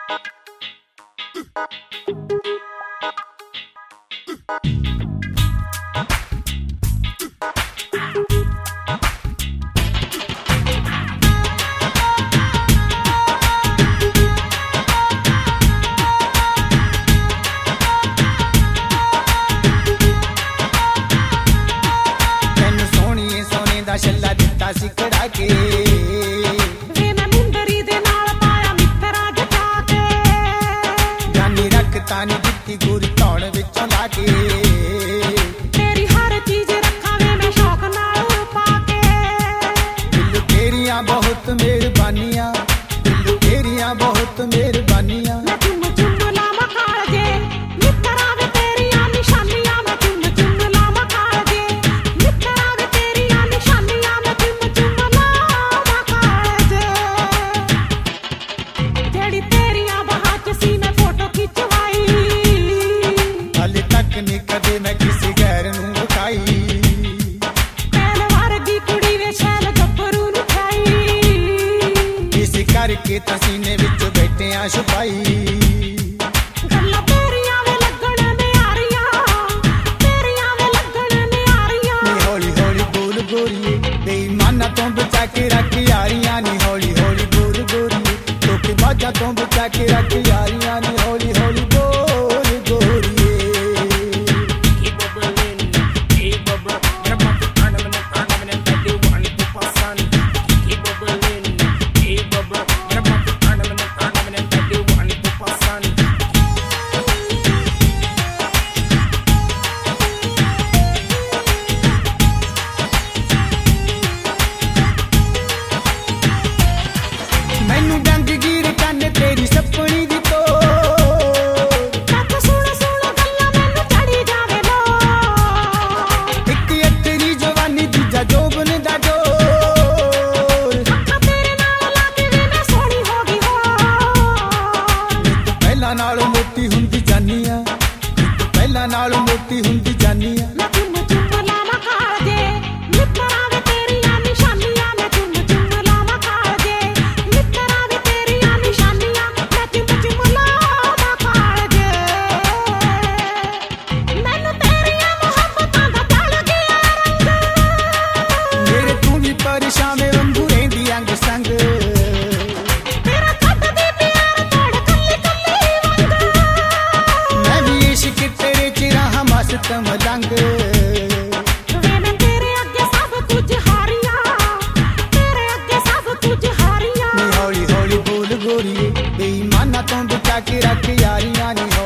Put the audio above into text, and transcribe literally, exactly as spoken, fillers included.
ਛੱਲਾ ਦਿੱਤਾ ਸੀ ਕੜਾ ਕੇ ਵੇ ਮੈਂ ਮੁੰਦਰੀ ਦੇ ਨਾਲ ਪਾਇਆ ਮਿੱਤਰਾਂ ਜਟਾ ਕੇ ਜਾਨੀ ਰੱਖ ਤਾਂ ਨੀ ਦਿੱਤੀ ਗੁਰ ਧੌਣ ਵਿੱਚੋਂ ਲਾ ਕੇ ਤੇਰੀ ਹਰ ਚੀਜ਼ ਰੱਖਾਂ ਵੇ ਮੈਂ ਸ਼ੌਕ ਨਾਲ ਪਾ ਕੇ ਦਿਲ ਤੇਰੀਆਂ ਬਹੁਤ ਮਿਹਰਬਾਨੀਆਂ ਦਿਲ ਤੇਰੀਆਂ ਬਹੁਤ ਮਿਹਰਬਾਨੀਆਂ ਮੈਂ ਚੁੰਮ ਚੁੰਮ ਲਾਵਾਂ ਕਾਲਜੇ ਮਿੱਤਰਾਂ ਵੇ ਤੇਰੀਆਂ ਨਿਸ਼ਾਨੀਆਂ ਮੈਂ ਚੁੰਮ ਚੁੰਮ ਲਾਵਾਂ ਕਾਲਜੇ ਮਿੱਤਰਾਂ ਵੇ ਤੇਰੀਆਂ ਨਿਸ਼ਾਨੀਆਂ ਮੈਂ ਚੁੰਮ ਚੁੰਮ ਲਾਵਾਂ ਕਾਲਜੇ ਜਿਹੜੀ ਤੇਰੀਆਂ ਬਾਹਾਂ 'ਚ ਸੀ ਮੈਂ ਫੋਟੋ ਖਿਚਵਾਈ ਹਾਲੇ ਤੱਕ ਨੀ ਕਦੇ ਮੈਂ ਕਿਸੇ ਗੈਰ ਨੂੰ ਵਿਖਾਈ ਪੈਲ ਵਰਗੀ ਕੁੜੀ ਵੇ ਸ਼ੈਲ ਗੱਭਰੂ ਨੂੰ ਖਾਈ ਇਸ ਕਰਕੇ ਤਾਂ ਸੀਨੇ ਵਿੱਚ ਬੈਠਿਆਂ ਛੁਪਾਈ ਗੱਲਾਂ ਤੇਰੀਆਂ ਵੇ ਲੱਗਣ ਨਿਆਰੀਆਂ ਤੇਰੀਆਂ ਵੇ ਲੱਗਣ ਨਿਆਰੀਆਂ ਨੀ ਹੌਲੀ ਹੌਲੀ ਬੋਲ ਗੋਰੀਏ ਬੇਈਮਾਨਾਂ ਤੋਂ ਬਚਾ ਕੇ ਰੱਖ ਯਾਰੀਆਂ ਨੀ ਹੌਲੀ ਹੌਲੀ ਬੋਲ ਗੋਰੀਏ ਧੋਖੇ ਬਾਜ਼ਾਂ ਤੋਂ ਬਚਾ ਕੇ ਰੱਖ ਯਾਰੀਆਂ ਨੀ ਹੌਲੀ ਹੌਲੀ ਬੋਲ ਗੋਰੀਏ ਮੈਨੂੰ ਗੰਗਗੀਰ ਕੰਨ ਤੇਰੀ ਸੱਪਣੀ ਦੀ ਤੋ ਕੱਚ ਸੁਣ ਸੁਣ ਗੱਲਾਂ ਮੈਨੂੰ ਚੜੀ ਜਾਵੇ ਲੋ ਇੱਕ ਅੱਤਰੀ ਜਵਾਨੀ ਦੂਜਾ ਜੋਬਨ ਦਾ ਡੋਰ ਅੱਖਾਂ ਤੇਰੇ ਨਾਲ ਲਾ ਕੇ ਵੀ ਮੈਂ ਸੋਹਣੀ ਹੋ ਗਈ ਹੋਰ ਤੂੰ ਪਹਿਲਾਂ ਨਾਲੋਂ ਮੋਟੀ ਹੁੰਦੀ ਜਾਨੀ ਆ ਤੂੰ ਪਹਿਲਾਂ ਨਾਲੋਂ ਮੋਟੀ ਹੁੰਦੀ ਜਾਨੀ ਆ ਮੈਂ ਚੁੰਮ ਚੁੰਮ ਲਾਵਾਂ ਕਾਲਜੇ ਮਿੱਤਰਾਂ ਵੇ ਤੇਰੀਆਂ ਨਿਸ਼ਾਨੀਆਂ ਮੈਂ ਚੁੰਮ ਚੁੰਮ ਲਾਵਾਂ ਕਾਲਜੇ ਮਿੱਤਰਾਂ ਵੇ ਤੇਰੀਆਂ ਨਿਸ਼ਾਨੀਆਂ ਮੈਂ ਚੁੰਮ ਚੁੰਮ ਲਾਵਾਂ ਕਾਲਜੇ ਮੈਨੂੰ ਤੇਰੀਆਂ ਮੁਹੱਬਤਾਂ ਦਾ ਚੜ ਗਿਆ ਰੰਗ ਮੇਰੇ ਤੂੰ ਵੀ ਪਰਛਾਵੇਂ ਵਾਂਗੂ ਰਹਿੰਦੀ ਅੰਗ ਸੰਗ ਤੇਰਾ ਕੱਢਦੀ ਪਿਆਰ ਤੋੜ ਕੱਲੀ ਕੱਲੀ ਵੰਗ ਮੈਂ ਵੀ ਇਸ਼ਕ ਤੇਰੇ ਚ ਰਹਾ ਮਸਤ ਮਲੰਗ ਵੇ ਮੈਂ ਤੇਰੇ ਅੱਗੇ ਸਭ ਕੁਝ ਹਾਰੀਆਂ ਤੇਰੇ ਅੱਗੇ ਸਭ ਕੁਝ ਹਾਰੀਆਂ ਨੀ ਹੌਲੀ ਹੌਲੀ ਬੋਲ ਗੋਰੀਏ ਬੇਈਮਾਨਾਂ ਤੋਂ ਬਚਾ ਕੇ ਰੱਖ ਯਾਰੀਆਂ ਨੀ